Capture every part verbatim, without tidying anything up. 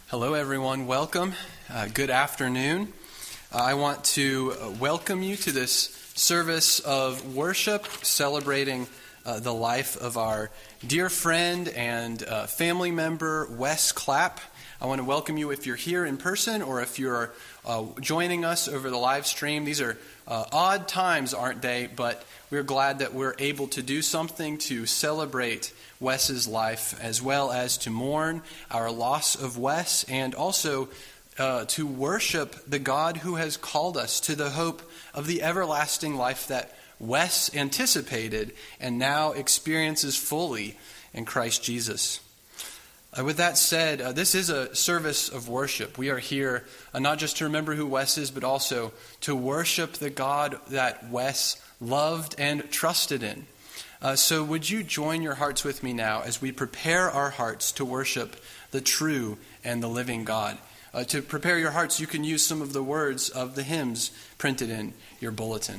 Hello, everyone. Welcome. Uh, good afternoon. Uh, I want to uh, welcome you to this service of worship celebrating uh, the life of our dear friend and uh, family member, Wes Clapp. I want to welcome you if you're here in person or if you're uh, joining us over the live stream. These are uh, odd times, aren't they? But we're glad that we're able to do something to celebrate Wes's life, as well as to mourn our loss of Wes, and also uh, to worship the God who has called us to the hope of the everlasting life that Wes anticipated and now experiences fully in Christ Jesus. Uh, with that said, uh, this is a service of worship. We are here uh, not just to remember who Wes is, but also to worship the God that Wes loved and trusted in. Uh, so would you join your hearts with me now as we prepare our hearts to worship the true and the living God? Uh, to prepare your hearts, you can use some of the words of the hymns printed in your bulletin.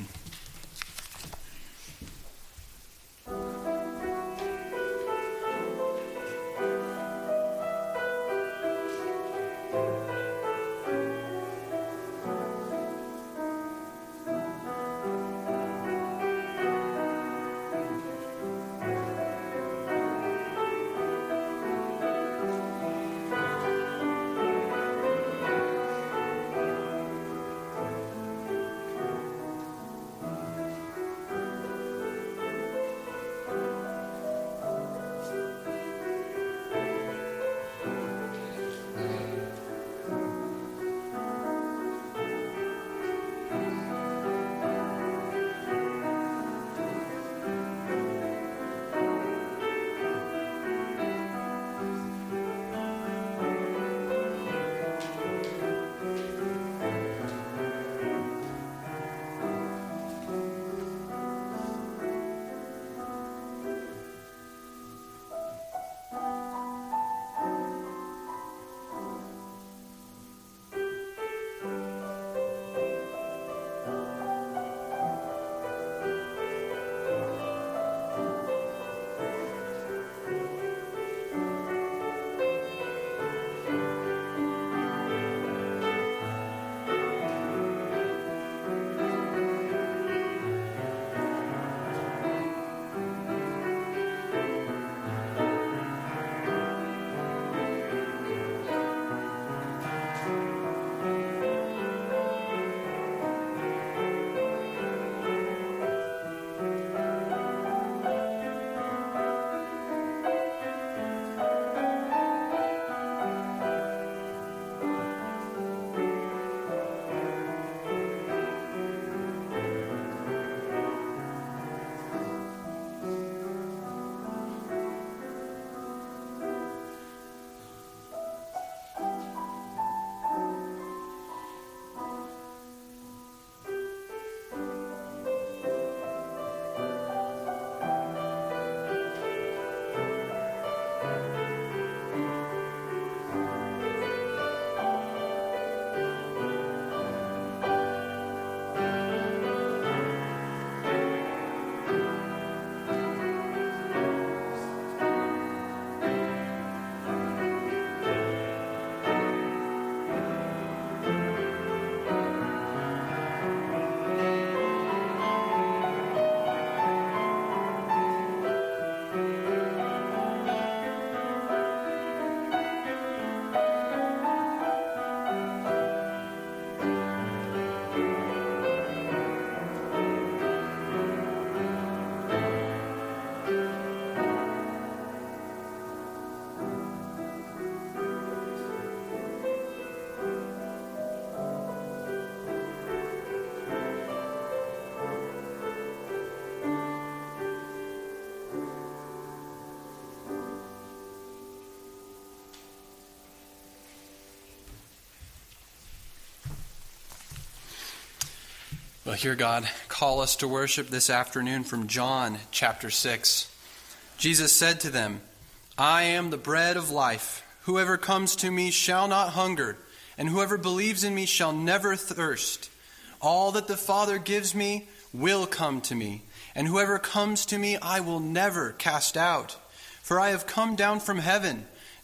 Well, hear God call us to worship this afternoon from John chapter six. Jesus said to them, "I am the bread of life. Whoever comes to me shall not hunger, and whoever believes in me shall never thirst. All that the Father gives me will come to me, and whoever comes to me I will never cast out. For I have come down from heaven,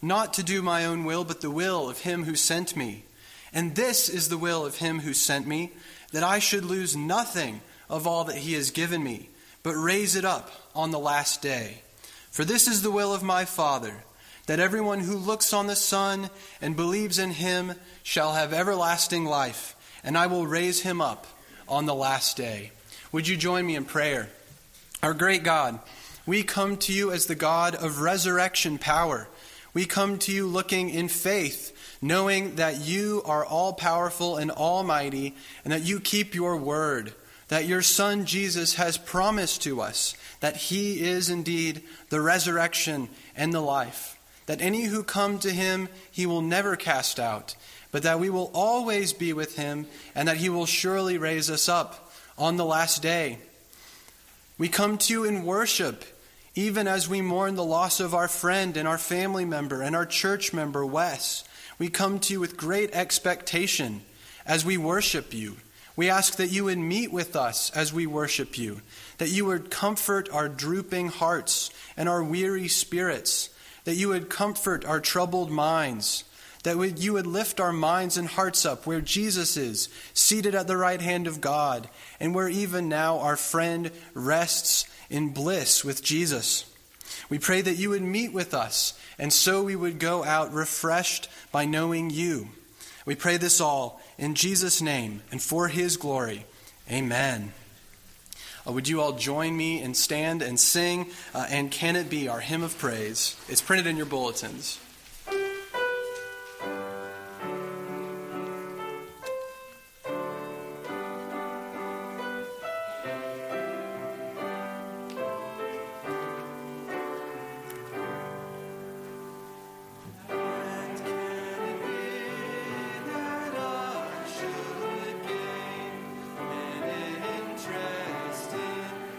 not to do my own will, but the will of him who sent me. And this is the will of him who sent me, that I should lose nothing of all that he has given me, but raise it up on the last day. For this is the will of my Father, that everyone who looks on the Son and believes in him shall have everlasting life, and I will raise him up on the last day." Would you join me in prayer? Our great God, we come to you as the God of resurrection power. We come to you looking in faith, knowing that you are all-powerful and almighty, and that you keep your word, that your Son Jesus has promised to us that he is indeed the resurrection and the life, that any who come to him he will never cast out, but that we will always be with him, and that he will surely raise us up on the last day. We come to you in worship, even as we mourn the loss of our friend and our family member and our church member, Wes. We come to you with great expectation as we worship you. We ask that you would meet with us as we worship you, that you would comfort our drooping hearts and our weary spirits, that you would comfort our troubled minds, that you would lift our minds and hearts up where Jesus is, seated at the right hand of God, and where even now our friend rests in bliss with Jesus. We pray that you would meet with us, and so we would go out refreshed by knowing you. We pray this all in Jesus' name and for his glory. Amen. Uh, would you all join me and stand and sing, uh, And Can It Be, our hymn of praise? It's printed in your bulletins.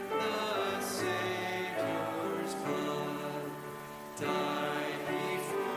Die before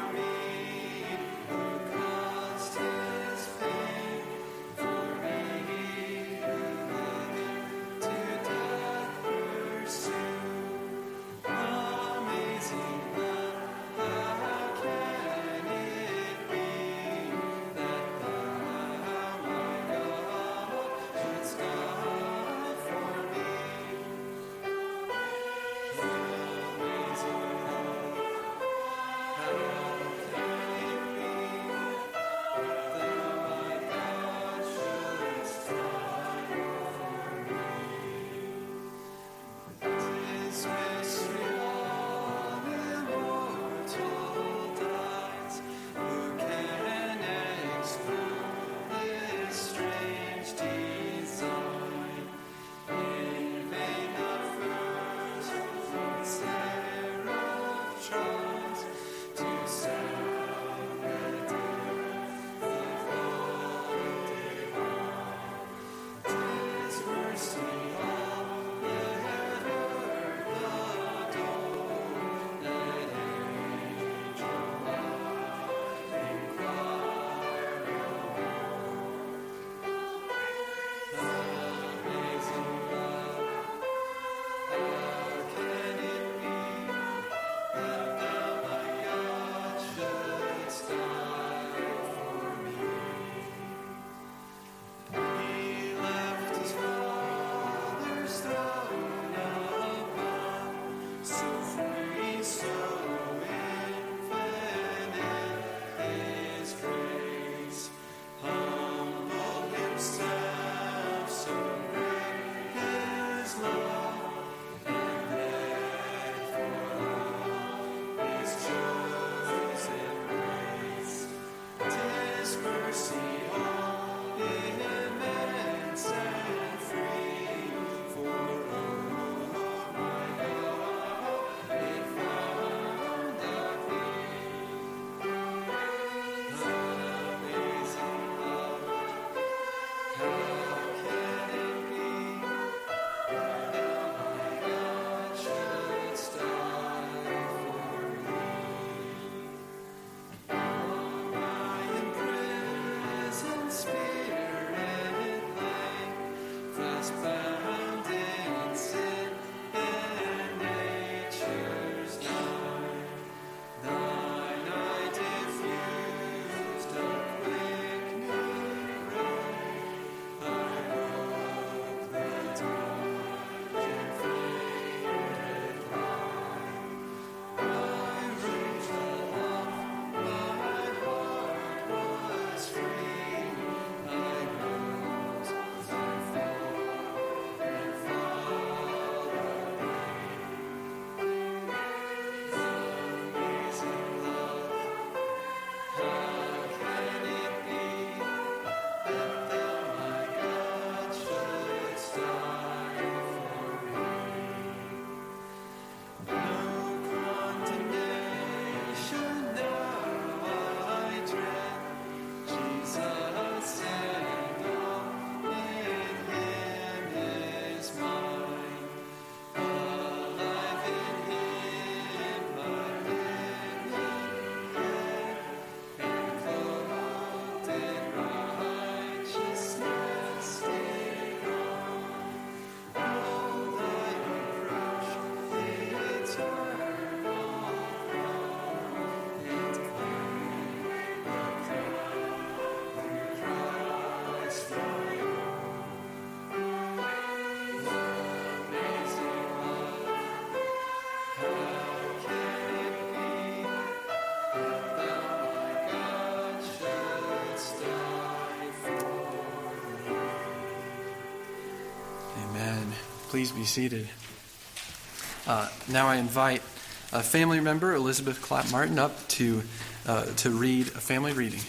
Please be seated. Uh, now I invite a family member, Elizabeth Clapp Martin, up to uh, to read a family reading.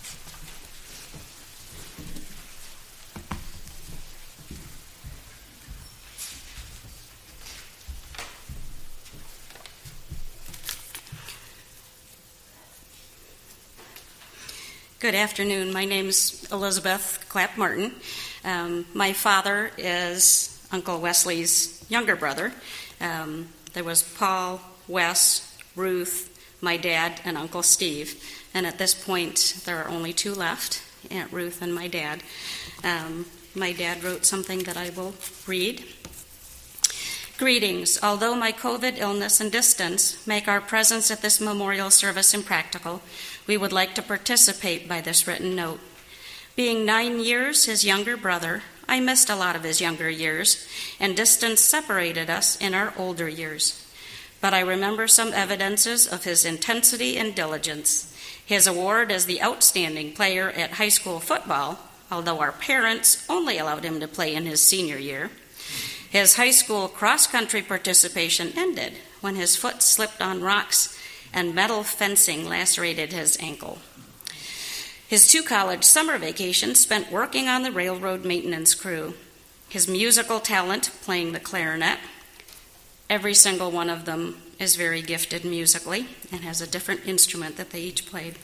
Good afternoon. My name's Elizabeth Clapp Martin. Um, my father is Uncle Wesley's younger brother. Um, there was Paul, Wes, Ruth, my dad, and Uncle Steve. And at this point, there are only two left, Aunt Ruth and my dad. Um, my dad wrote something that I will read. Greetings. Although my COVID illness and distance make our presence at this memorial service impractical, we would like to participate by this written note. Being nine years his younger brother, I missed a lot of his younger years, and distance separated us in our older years. But I remember some evidences of his intensity and diligence. His award as the outstanding player at high school football, although our parents only allowed him to play in his senior year. His high school cross-country participation ended when his foot slipped on rocks and metal fencing lacerated his ankle. His two college summer vacations spent working on the railroad maintenance crew. His musical talent, playing the clarinet, every single one of them is very gifted musically and has a different instrument that they each played.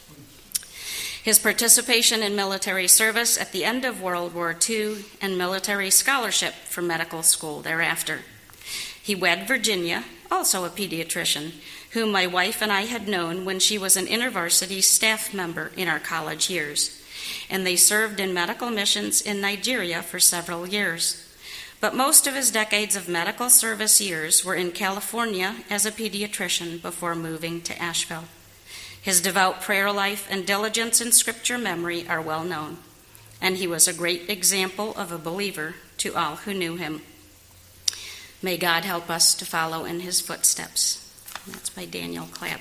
His participation in military service at the end of World War Two and military scholarship for medical school thereafter. He wed Virginia, also a pediatrician, whom my wife and I had known when she was an InterVarsity staff member in our college years, and they served in medical missions in Nigeria for several years. But most of his decades of medical service years were in California as a pediatrician before moving to Asheville. His devout prayer life and diligence in scripture memory are well known, and he was a great example of a believer to all who knew him. May God help us to follow in his footsteps. That's by Daniel Clapp.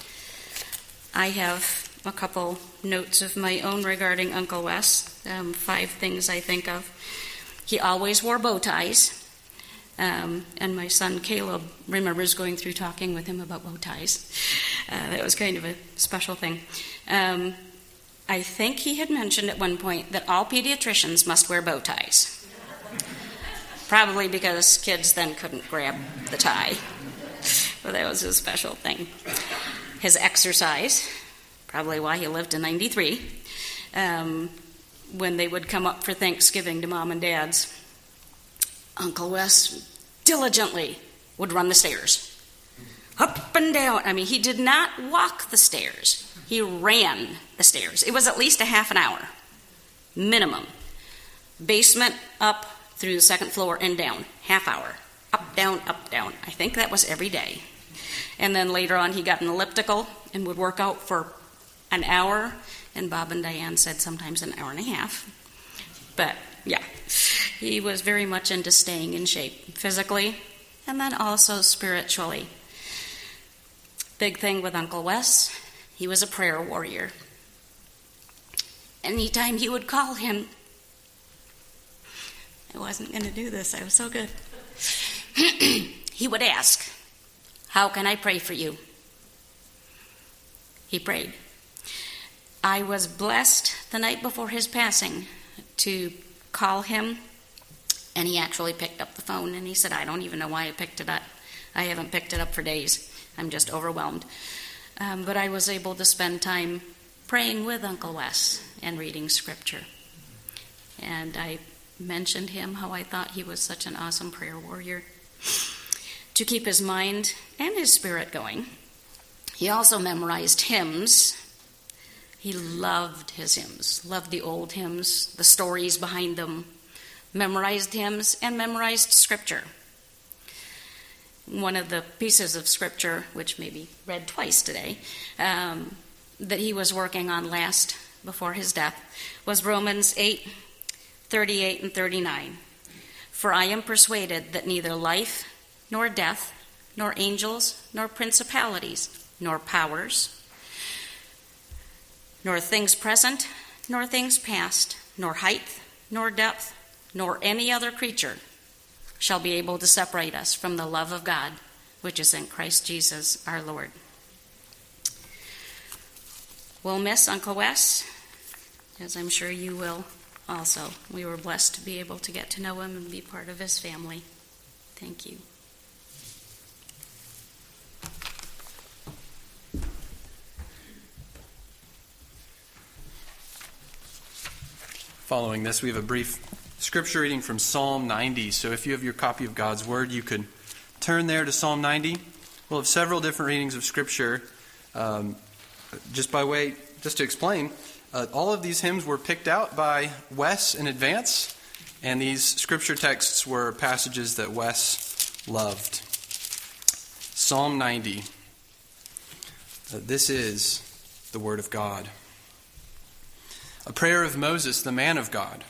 I have a couple notes of my own regarding Uncle Wes, um, five things I think of. He always wore bow ties, um, and my son Caleb remembers going through talking with him about bow ties. Uh, that was kind of a special thing. Um, I think he had mentioned at one point that all pediatricians must wear bow ties. Probably because kids then couldn't grab the tie. But that was a special thing. His exercise, probably why he lived to ninety-three, um, when they would come up for Thanksgiving to Mom and Dad's, Uncle Wes diligently would run the stairs. Up and down. I mean, he did not walk the stairs. He ran the stairs. It was at least a half an hour, minimum. Basement, up, through the second floor and down, half hour. Up, down, up, down. I think that was every day. And then later on he got an elliptical and would work out for an hour. And Bob and Diane said sometimes an hour and a half. But yeah, he was very much into staying in shape physically and then also spiritually. Big thing with Uncle Wes, he was a prayer warrior. Anytime you would call him, I wasn't going to do this, I was so good. He would ask, how can I pray for you? He prayed. I was blessed the night before his passing to call him, and he actually picked up the phone, and he said, I don't even know why I picked it up. I haven't picked it up for days. I'm just overwhelmed. Um, but I was able to spend time praying with Uncle Wes and reading scripture. And I mentioned him, how I thought he was such an awesome prayer warrior to keep his mind and his spirit going. He also memorized hymns. He loved his hymns, loved the old hymns, the stories behind them, memorized hymns, and memorized scripture. One of the pieces of scripture, which may be read twice today, um, that he was working on last before his death, was Romans eight, thirty-eight and thirty-nine. For I am persuaded that neither life, nor death, nor angels, nor principalities, nor powers, nor things present, nor things past, nor height, nor depth, nor any other creature shall be able to separate us from the love of God, which is in Christ Jesus our Lord. We'll miss Uncle Wes, as I'm sure you will also. We were blessed to be able to get to know him and be part of his family. Thank you. Following this, we have a brief scripture reading from Psalm ninety. So if you have your copy of God's Word, you could turn there to Psalm ninety. We'll have several different readings of scripture. Um, just by way, just to explain, uh, all of these hymns were picked out by Wes in advance, and these scripture texts were passages that Wes loved. Psalm ninety. Uh, this is the Word of God. A prayer of Moses, the man of God.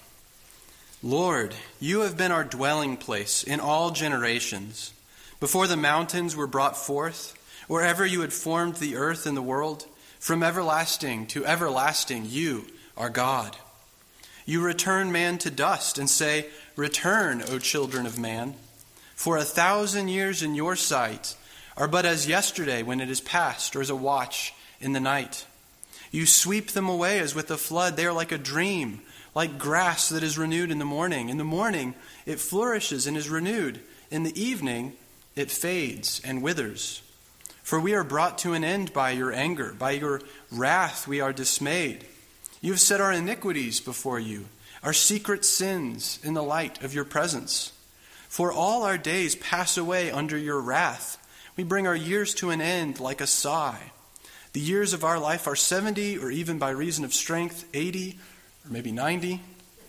Lord, you have been our dwelling place in all generations. Before the mountains were brought forth, or ever you had formed the earth and the world, from everlasting to everlasting you are God. You return man to dust and say, Return, O children of man. For a thousand years in your sight are but as yesterday when it is past, or as a watch in the night. You sweep them away as with a flood. They are like a dream, like grass that is renewed in the morning. In the morning it flourishes and is renewed. In the evening it fades and withers. For we are brought to an end by your anger. By your wrath we are dismayed. You have set our iniquities before you, our secret sins in the light of your presence. For all our days pass away under your wrath. We bring our years to an end like a sigh. The years of our life are seventy, or even by reason of strength, eighty, or maybe ninety.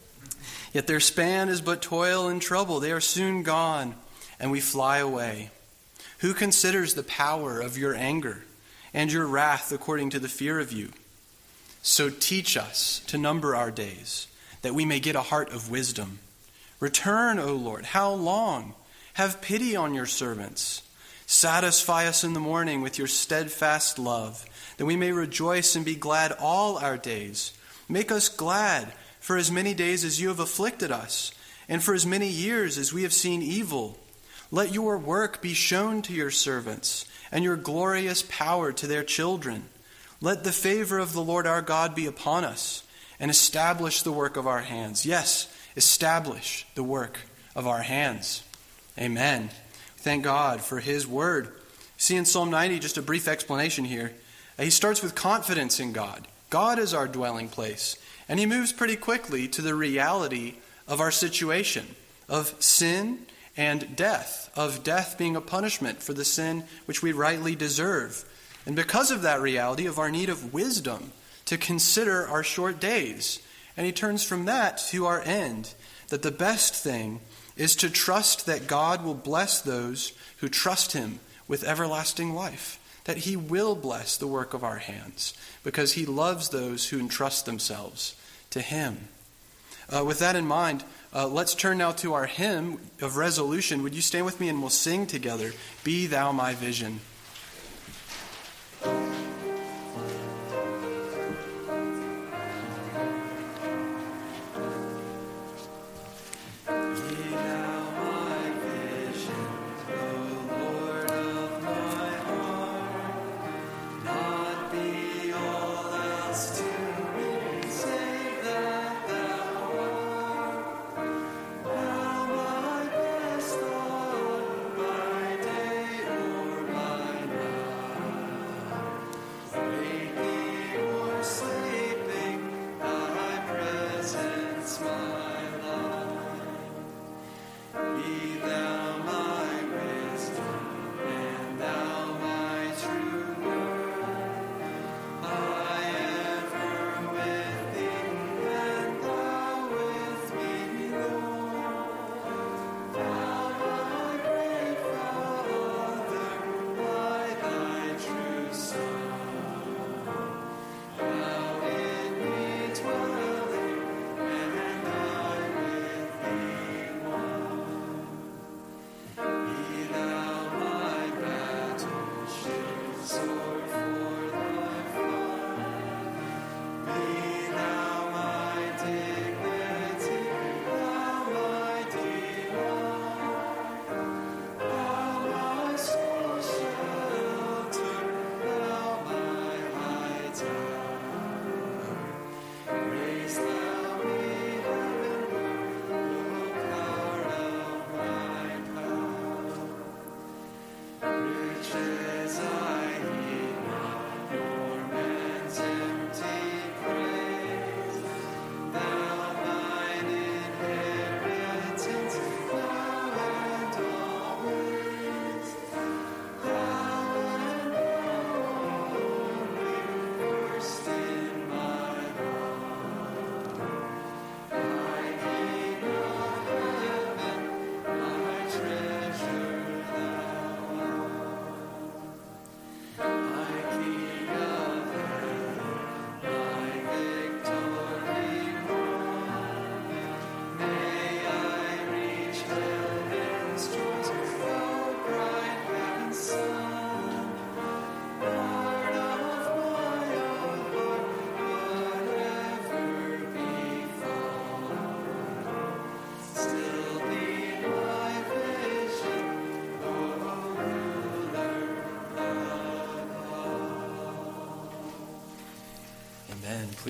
Yet their span is but toil and trouble. They are soon gone, and we fly away. Who considers the power of your anger and your wrath according to the fear of you? So teach us to number our days, that we may get a heart of wisdom. Return, O Lord, how long? Have pity on your servants. Satisfy us in the morning with your steadfast love, that we may rejoice and be glad all our days. Make us glad for as many days as you have afflicted us, and for as many years as we have seen evil. Let your work be shown to your servants, and your glorious power to their children. Let the favor of the Lord our God be upon us, and establish the work of our hands. Yes, establish the work of our hands. Amen. Thank God for his word. See in Psalm ninety, just a brief explanation here. He starts with confidence in God. God is our dwelling place. And he moves pretty quickly to the reality of our situation, of sin and death, of death being a punishment for the sin which we rightly deserve. And because of that reality of our need of wisdom to consider our short days. And he turns from that to our end, that the best thing is to trust that God will bless those who trust him with everlasting life, that he will bless the work of our hands, because he loves those who entrust themselves to him. Uh, with that in mind, uh, let's turn now to our hymn of resolution. Would you stand with me and we'll sing together, Be Thou My Vision. My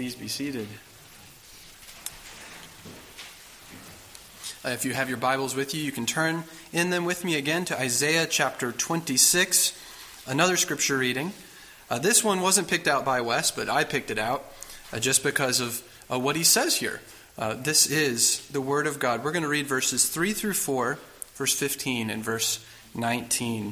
Please be seated. Uh, if you have your Bibles with you, you can turn in them with me again to Isaiah chapter twenty-six, another scripture reading. Uh, this one wasn't picked out by Wes, but I picked it out uh, just because of uh, what he says here. Uh, this is the Word of God. We're going to read verses three through four, verse fifteen, and verse nineteen.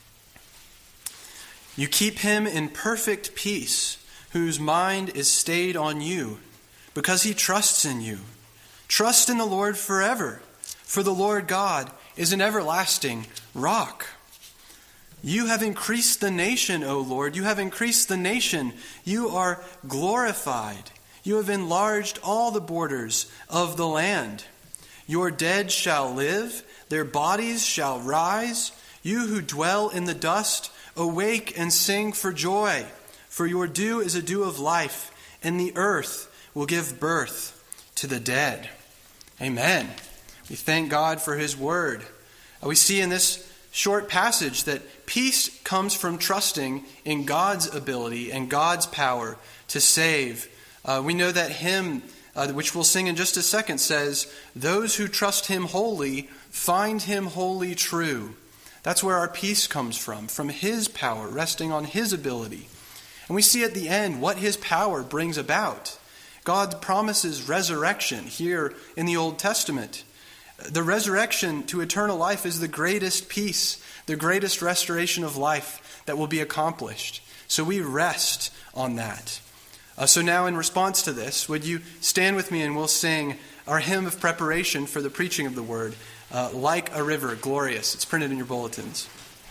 You keep him in perfect peace, whose mind is stayed on you, because he trusts in you. Trust in the Lord forever, for the Lord God is an everlasting rock. You have increased the nation, O Lord. You have increased the nation. You are glorified. You have enlarged all the borders of the land. Your dead shall live. Their bodies shall rise. You who dwell in the dust, awake and sing for joy. For your dew is a dew of life, and the earth will give birth to the dead. Amen. We thank God for His word. We see in this short passage that peace comes from trusting in God's ability and God's power to save. Uh, we know that hymn, uh, which we'll sing in just a second, says, "Those who trust Him wholly find Him wholly true." That's where our peace comes from, from His power, resting on His ability. And we see at the end what His power brings about. God promises resurrection here in the Old Testament. The resurrection to eternal life is the greatest peace, the greatest restoration of life that will be accomplished. So we rest on that. Uh, so now in response to this, would you stand with me and we'll sing our hymn of preparation for the preaching of the word, uh, Like a River, Glorious. It's printed in your bulletins.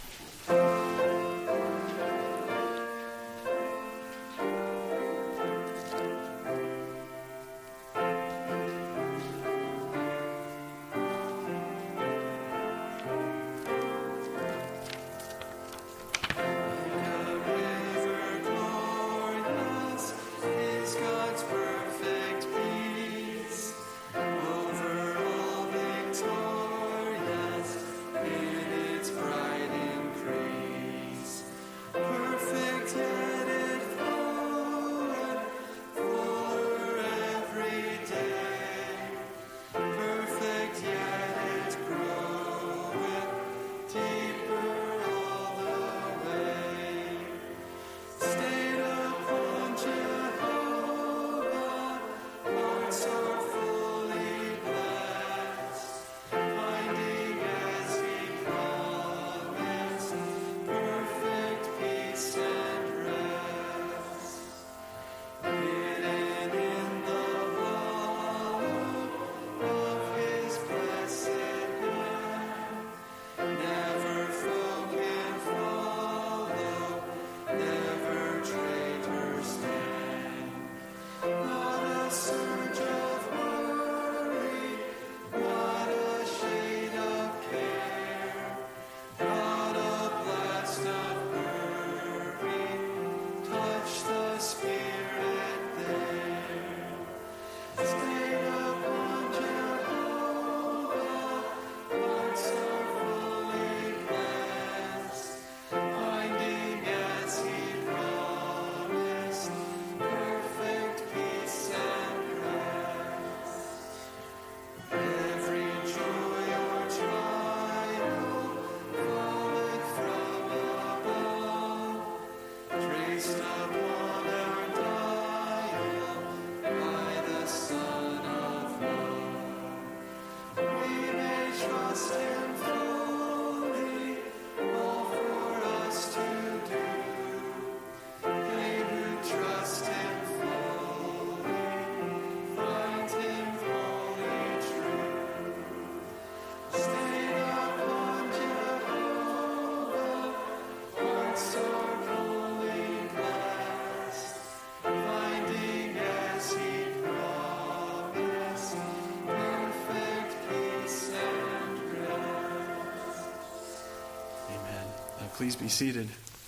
Please be seated.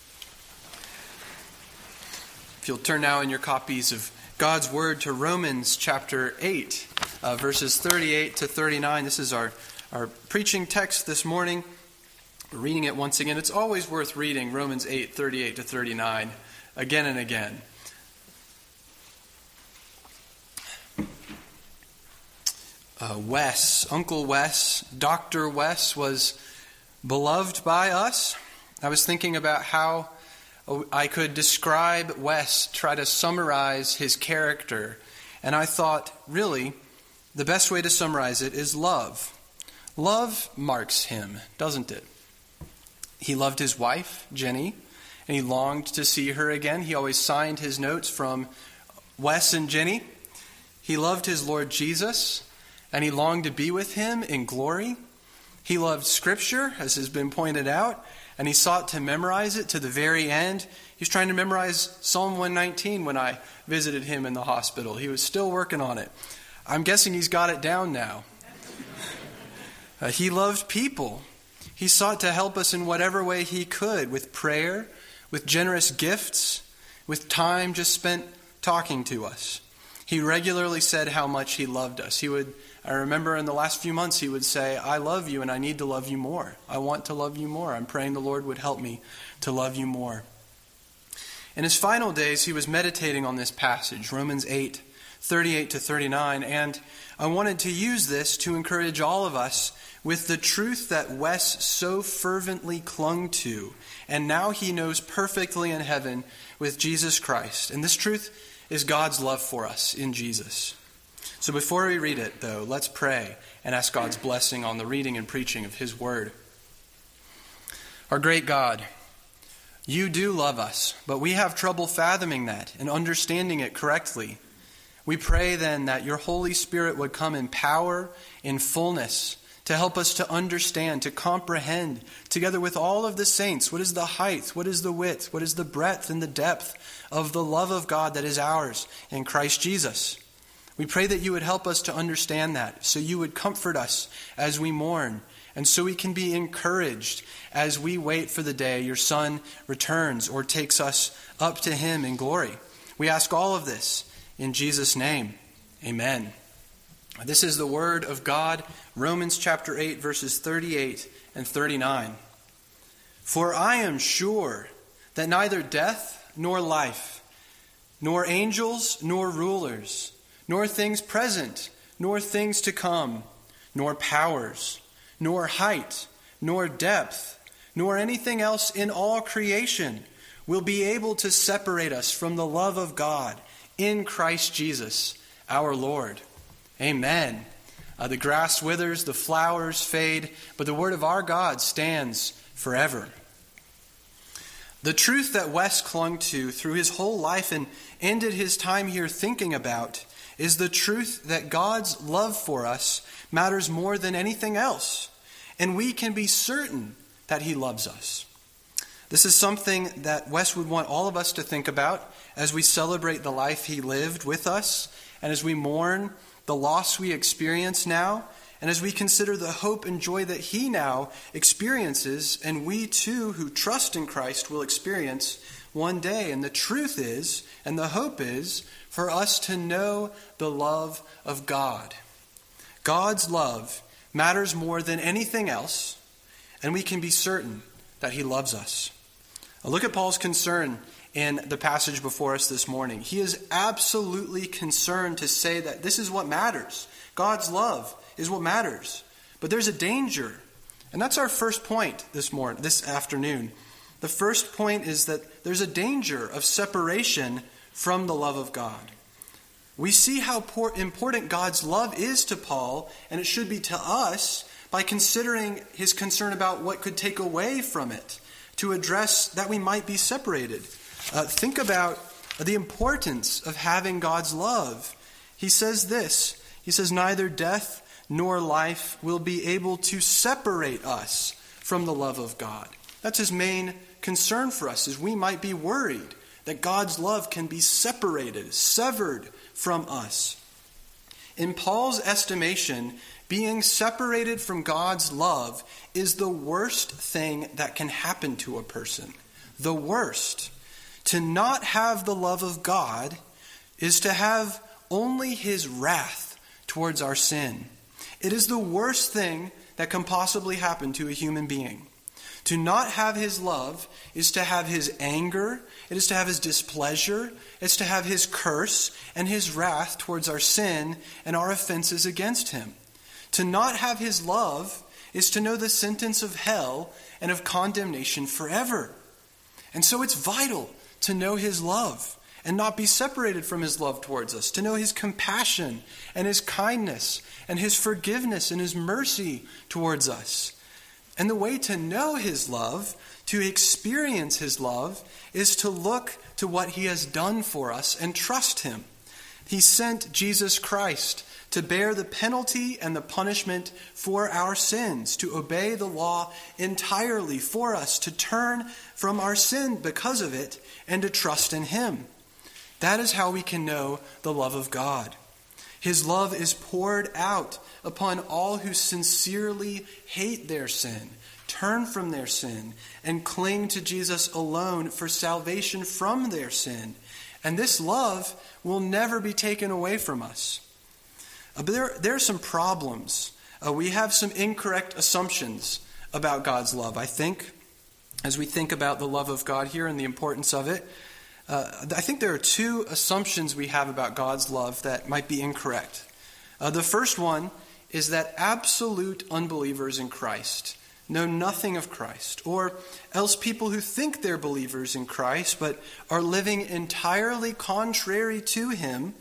If you'll turn now in your copies of God's Word to Romans chapter eight, uh, verses thirty-eight to thirty-nine. This is our, our preaching text this morning. We're reading it once again. It's always worth reading Romans eight, thirty-eight to thirty-nine again and again. Uh, Wes, Uncle Wes, Doctor Wes was beloved by us. I was thinking about how I could describe Wes, try to summarize his character. And I thought, really, the best way to summarize it is love. Love marks him, doesn't it? He loved his wife, Jenny, and he longed to see her again. He always signed his notes from Wes and Jenny. He loved his Lord Jesus, and he longed to be with him in glory. He loved Scripture, as has been pointed out, and he sought to memorize it to the very end. He was trying to memorize Psalm one nineteen when I visited him in the hospital. He was still working on it. I'm guessing he's got it down now. Uh, he loved people. He sought to help us in whatever way he could, with prayer, with generous gifts, with time just spent talking to us. He regularly said how much he loved us. He would, I remember in the last few months, he would say, I love you and I need to love you more. I want to love you more. I'm praying the Lord would help me to love you more. In his final days, he was meditating on this passage, Romans eight, thirty-eight to thirty-nine, and I wanted to use this to encourage all of us with the truth that Wes so fervently clung to, and now he knows perfectly in heaven with Jesus Christ. And this truth is God's love for us in Jesus. So before we read it, though, let's pray and ask God's blessing on the reading and preaching of his word. Our great God, you do love us, but we have trouble fathoming that and understanding it correctly. We pray then that your Holy Spirit would come in power, in fullness, to help us to understand, to comprehend, together with all of the saints, what is the height, what is the width, what is the breadth and the depth of the love of God that is ours in Christ Jesus. We pray that you would help us to understand that, so you would comfort us as we mourn, and so we can be encouraged as we wait for the day your Son returns or takes us up to him in glory. We ask all of this in Jesus' name. Amen. This is the word of God, Romans chapter eight, verses thirty-eight and thirty-nine. For I am sure that neither death nor life, nor angels nor rulers, nor things present, nor things to come, nor powers, nor height, nor depth, nor anything else in all creation will be able to separate us from the love of God in Christ Jesus, our Lord. Amen. Uh, the grass withers, the flowers fade, but the word of our God stands forever. The truth that Wes clung to through his whole life and ended his time here thinking about is the truth that God's love for us matters more than anything else, and we can be certain that he loves us. This is something that Wes would want all of us to think about as we celebrate the life he lived with us, and as we mourn the loss we experience now, and as we consider the hope and joy that he now experiences, and we too who trust in Christ will experience one day. And the truth is, and the hope is, for us to know the love of God. God's love matters more than anything else, and we can be certain that he loves us. Now look at Paul's concern in the passage before us this morning. He is absolutely concerned to say that this is what matters. God's love is what matters. But there's a danger. And that's our first point this morning, this afternoon. The first point is that there's a danger of separation from the love of God. We see how important God's love is to Paul, and it should be to us, by considering his concern about what could take away from it, to address that we might be separated. Uh, think about the importance of having God's love. He says this, he says, neither death nor life will be able to separate us from the love of God. That's his main concern for us, is we might be worried that God's love can be separated, severed from us. In Paul's estimation, being separated from God's love is the worst thing that can happen to a person. The worst. To not have the love of God is to have only his wrath towards our sin. It is the worst thing that can possibly happen to a human being. To not have his love is to have his anger, it is to have his displeasure, it's to have his curse and his wrath towards our sin and our offenses against him. To not have his love is to know the sentence of hell and of condemnation forever. And so it's vital to know his love and not be separated from his love towards us, to know his compassion and his kindness and his forgiveness and his mercy towards us. And the way to know his love, to experience his love, is to look to what he has done for us and trust him. He sent Jesus Christ to bear the penalty and the punishment for our sins, to obey the law entirely for us, to turn from our sin because of it, and to trust in him. That is how we can know the love of God. His love is poured out upon all who sincerely hate their sin, turn from their sin, and cling to Jesus alone for salvation from their sin. And this love will never be taken away from us. Uh, but there, there are some problems. Uh, we have some incorrect assumptions about God's love, I think, as we think about the love of God here and the importance of it. Uh, I think there are two assumptions we have about God's love that might be incorrect. Uh, the first one is that absolute unbelievers in Christ know nothing of Christ, or else people who think they're believers in Christ but are living entirely contrary to him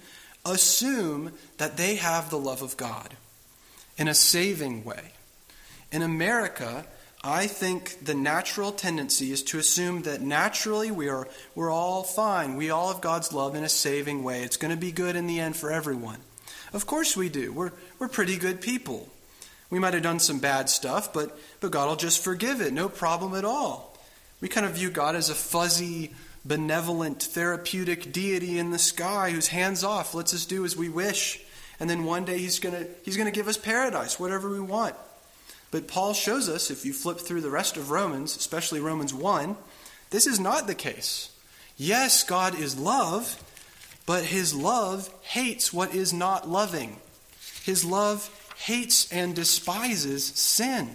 assume that they have the love of God in a saving way. In America, I think the natural tendency is to assume that naturally we are we're all fine. We all have God's love in a saving way. It's going to be good in the end for everyone. Of course we do. We're we're pretty good people. We might have done some bad stuff, but but God will just forgive it. No problem at all. We kind of view God as a fuzzy, benevolent, therapeutic deity in the sky who's hands off, lets us do as we wish, and then one day he's going to he's going to give us paradise, whatever we want. But Paul shows us, if you flip through the rest of Romans, especially Romans one, this is not the case. Yes, God is love, but his love hates what is not loving. His love hates and despises sin.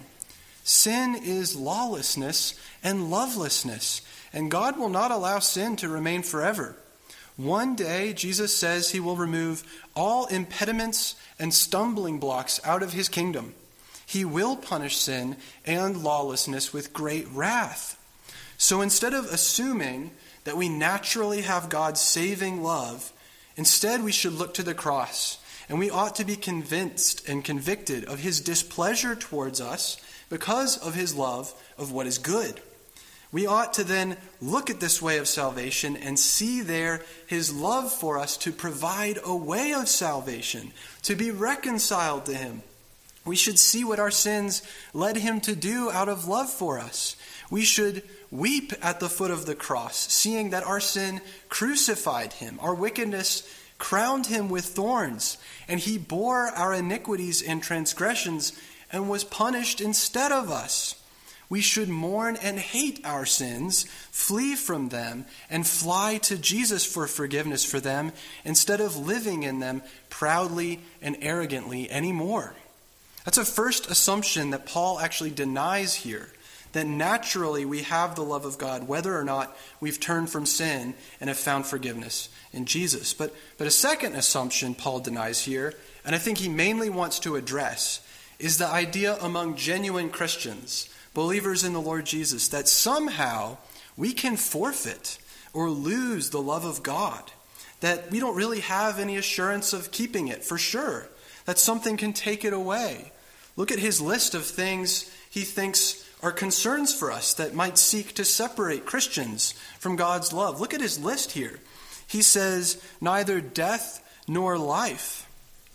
Sin is lawlessness and lovelessness, and God will not allow sin to remain forever. One day, Jesus says he will remove all impediments and stumbling blocks out of his kingdom. He will punish sin and lawlessness with great wrath. So instead of assuming that we naturally have God's saving love, instead we should look to the cross, and we ought to be convinced and convicted of his displeasure towards us because of his love of what is good. We ought to then look at this way of salvation and see there his love for us to provide a way of salvation, to be reconciled to him. We should see what our sins led him to do out of love for us. We should weep at the foot of the cross, seeing that our sin crucified him, our wickedness crowned him with thorns, and he bore our iniquities and transgressions and was punished instead of us. We should mourn and hate our sins, flee from them, and fly to Jesus for forgiveness for them instead of living in them proudly and arrogantly anymore. That's a first assumption that Paul actually denies here, that naturally we have the love of God, whether or not we've turned from sin and have found forgiveness in Jesus. But, but a second assumption Paul denies here, and I think he mainly wants to address, is the idea among genuine Christians, believers in the Lord Jesus, that somehow we can forfeit or lose the love of God, that we don't really have any assurance of keeping it for sure, that something can take it away. Look at his list of things he thinks are concerns for us that might seek to separate Christians from God's love. Look at his list here. He says, neither death nor life.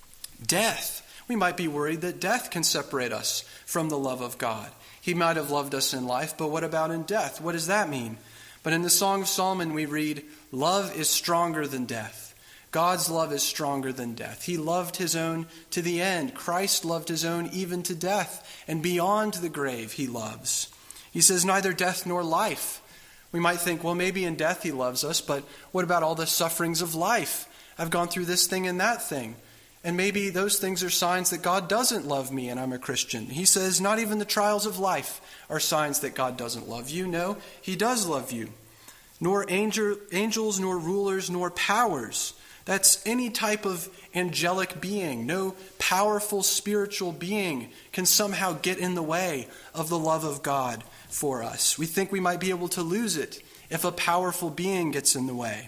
Death. We might be worried that death can separate us from the love of God. He might have loved us in life, but what about in death? What does that mean? But in the Song of Solomon we read, love is stronger than death. God's love is stronger than death. He loved his own to the end. Christ loved his own even to death, and beyond the grave he loves. He says neither death nor life. We might think, well, maybe in death he loves us, but what about all the sufferings of life? I've gone through this thing and that thing. And maybe those things are signs that God doesn't love me and I'm a Christian. He says not even the trials of life are signs that God doesn't love you. No, he does love you. Nor angel, angels, nor rulers, nor powers. That's any type of angelic being. No powerful spiritual being can somehow get in the way of the love of God for us. We think we might be able to lose it if a powerful being gets in the way.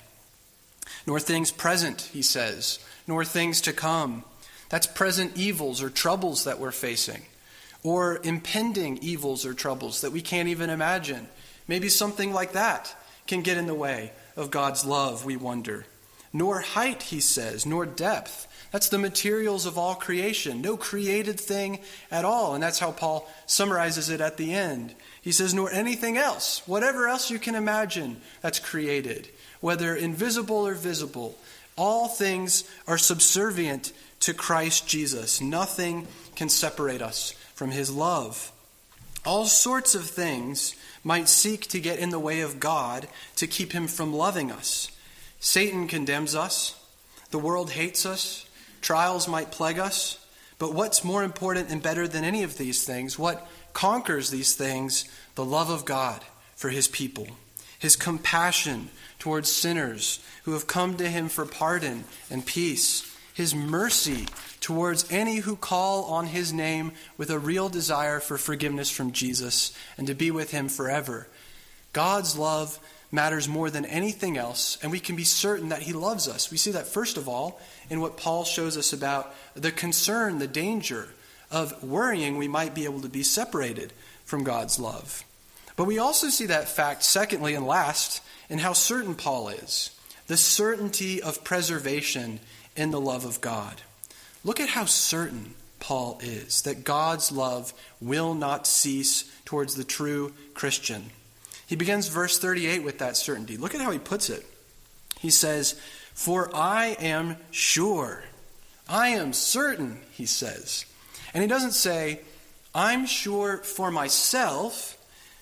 Nor things present, he says, nor things to come. That's present evils or troubles that we're facing, or impending evils or troubles that we can't even imagine. Maybe something like that can get in the way of God's love, we wonder. Nor height, he says, nor depth. That's the materials of all creation. No created thing at all. And that's how Paul summarizes it at the end. He says, nor anything else, whatever else you can imagine that's created, whether invisible or visible, all things are subservient to Christ Jesus. Nothing can separate us from his love. All sorts of things might seek to get in the way of God to keep him from loving us. Satan condemns us. The world hates us. Trials might plague us. But what's more important and better than any of these things? What conquers these things? The love of God for his people. His compassion towards sinners who have come to him for pardon and peace. His mercy towards any who call on his name with a real desire for forgiveness from Jesus and to be with him forever. God's love matters more than anything else, and we can be certain that he loves us. We see that, first of all, in what Paul shows us about the concern, the danger of worrying we might be able to be separated from God's love. But we also see that fact, secondly and last, in how certain Paul is. The certainty of preservation in the love of God. Look at how certain Paul is that God's love will not cease towards the true Christian. He begins verse thirty-eight with that certainty. Look at how he puts it. He says, "For I am sure." I am certain, he says. And he doesn't say, I'm sure for myself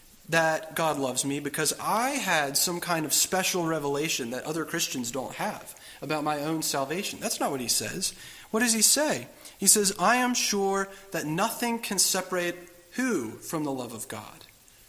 that God loves me because I had some kind of special revelation that other Christians don't have about my own salvation. That's not what he says. What does he say? He says, I am sure that nothing can separate who from the love of God?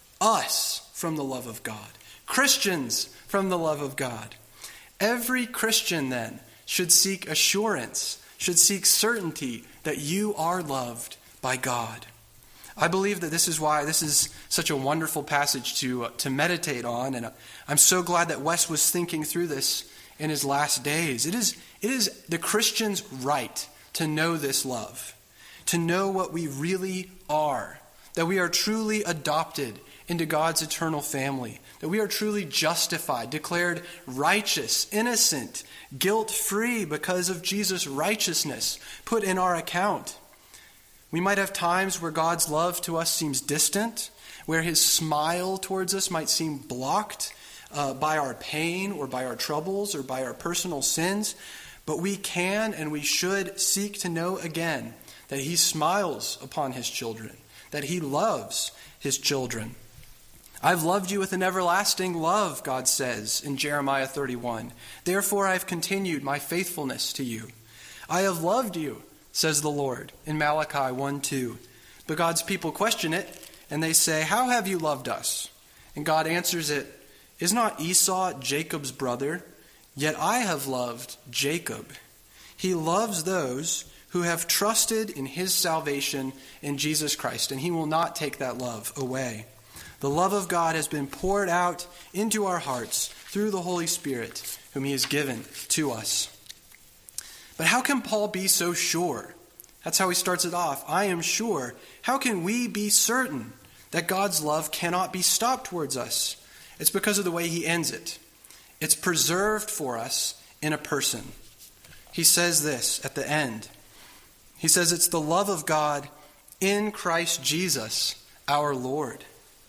Us from the love of God. Christians from the love of God. Every Christian then should seek assurance, should seek certainty that you are loved by God. I believe that this is why this is such a wonderful passage to uh, to meditate on, and uh, I'm so glad that Wes was thinking through this in his last days. It is it is the Christian's right to know this love, to know what we really are, that we are truly adopted into God's eternal family, that we are truly justified, declared righteous, innocent, guilt-free because of Jesus' righteousness put in our account. We might have times where God's love to us seems distant, where his smile towards us might seem blocked uh, by our pain or by our troubles or by our personal sins. But we can and we should seek to know again that he smiles upon his children, that he loves his children. I've loved you with an everlasting love, God says in Jeremiah thirty-one. Therefore I have continued my faithfulness to you. I have loved you, says the Lord in Malachi one two. But God's people question it, and they say, how have you loved us? And God answers it, is not Esau Jacob's brother? Yet I have loved Jacob. He loves those who have trusted in his salvation in Jesus Christ, and he will not take that love away. The love of God has been poured out into our hearts through the Holy Spirit, whom he has given to us. But how can Paul be so sure? That's how he starts it off. I am sure. How can we be certain that God's love cannot be stopped towards us? It's because of the way he ends it. It's preserved for us in a person. He says this at the end. He says it's the love of God in Christ Jesus, our Lord.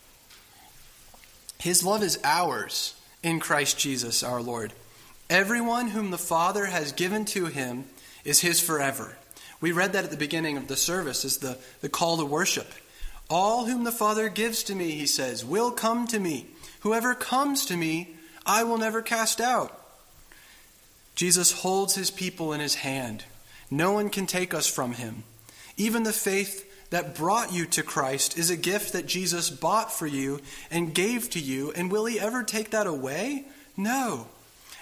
His love is ours in Christ Jesus, our Lord. Everyone whom the Father has given to him is his forever. We read that at the beginning of the service as the, the call to worship. All whom the Father gives to me, he says, will come to me. Whoever comes to me, I will never cast out. Jesus holds his people in his hand. No one can take us from him. Even the faith that brought you to Christ is a gift that Jesus bought for you and gave to you. And will he ever take that away? No.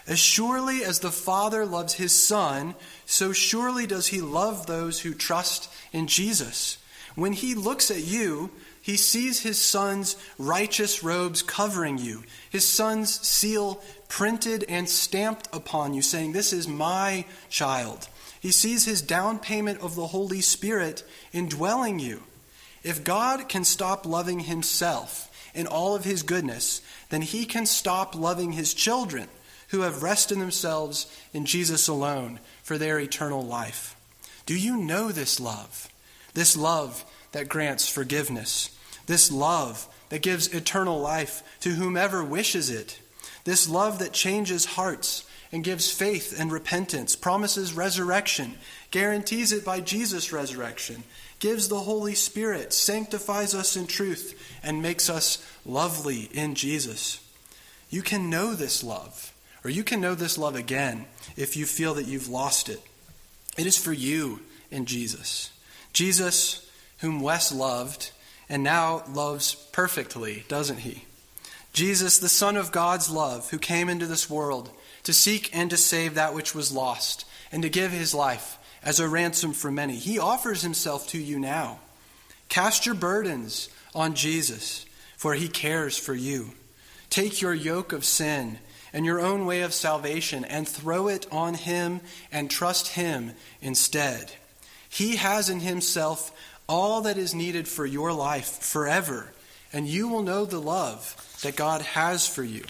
As surely as the Father loves his Son, so surely does he love those who trust in Jesus. When he looks at you, he sees his Son's righteous robes covering you, his Son's seal printed and stamped upon you, saying, "This is my child." He sees his down payment of the Holy Spirit indwelling you. If God can stop loving himself in all of his goodness, then he can stop loving his children who have rested themselves in Jesus alone for their eternal life. Do you know this love? This love that grants forgiveness. This love that gives eternal life to whomever wishes it. This love that changes hearts and gives faith and repentance, promises resurrection, guarantees it by Jesus' resurrection, gives the Holy Spirit, sanctifies us in truth, and makes us lovely in Jesus. You can know this love, or you can know this love again if you feel that you've lost it. It is for you in Jesus. Jesus, whom Wes loved, and now loves perfectly, doesn't he? Jesus, the Son of God's love, who came into this world to seek and to save that which was lost, and to give his life as a ransom for many. He offers himself to you now. Cast your burdens on Jesus, for he cares for you. Take your yoke of sin and your own way of salvation and throw it on him and trust him instead. He has in himself all that is needed for your life forever, and you will know the love that God has for you.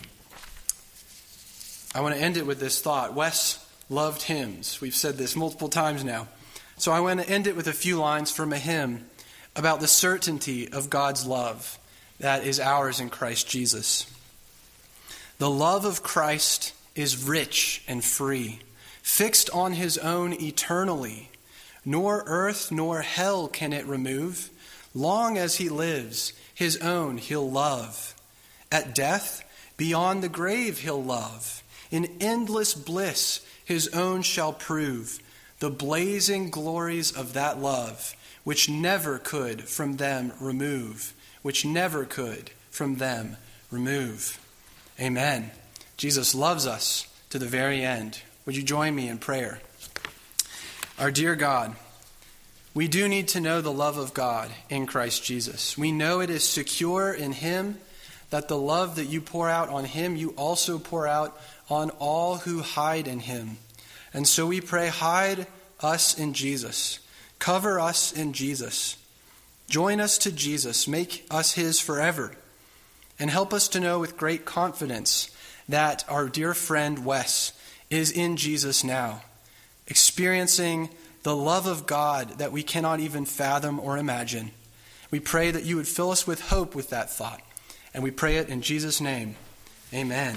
I want to end it with this thought. Wes loved hymns. We've said this multiple times now. So I want to end it with a few lines from a hymn about the certainty of God's love that is ours in Christ Jesus. The love of Christ is rich and free, fixed on his own eternally. Nor earth nor hell can it remove. Long as he lives, his own he'll love. At death, beyond the grave he'll love. In endless bliss, his own shall prove the blazing glories of that love, which never could from them remove, which never could from them remove. Amen. Jesus loves us to the very end. Would you join me in prayer? Our dear God, we do need to know the love of God in Christ Jesus. We know it is secure in him, that the love that you pour out on him, you also pour out on all who hide in him. And so we pray, hide us in Jesus. Cover us in Jesus. Join us to Jesus. Make us his forever. And help us to know with great confidence that our dear friend Wes is in Jesus now, experiencing the love of God that we cannot even fathom or imagine. We pray that you would fill us with hope with that thought. And we pray it in Jesus' name. Amen.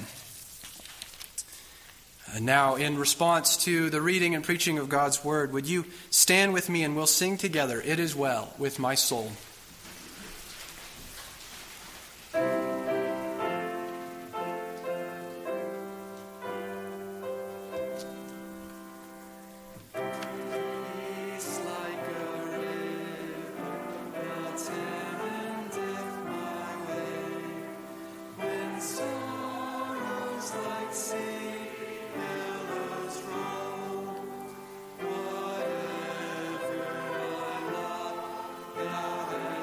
And now, in response to the reading and preaching of God's word, would you stand with me and we'll sing together, "It Is Well with My Soul." Whatever I love,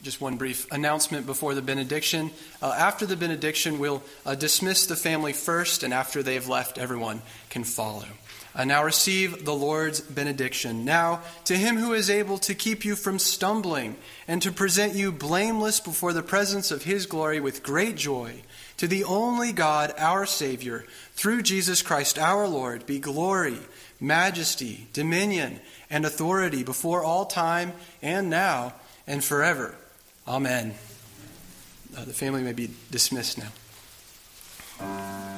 Just one brief announcement before the benediction. Uh, after the benediction, we'll uh, dismiss the family first, and after they've left, everyone can follow. Uh, now receive the Lord's benediction. Now, to him who is able to keep you from stumbling and to present you blameless before the presence of his glory with great joy, to the only God, our Savior, through Jesus Christ our Lord, be glory, majesty, dominion, and authority before all time and now and forever. Amen. Uh, the family may be dismissed now.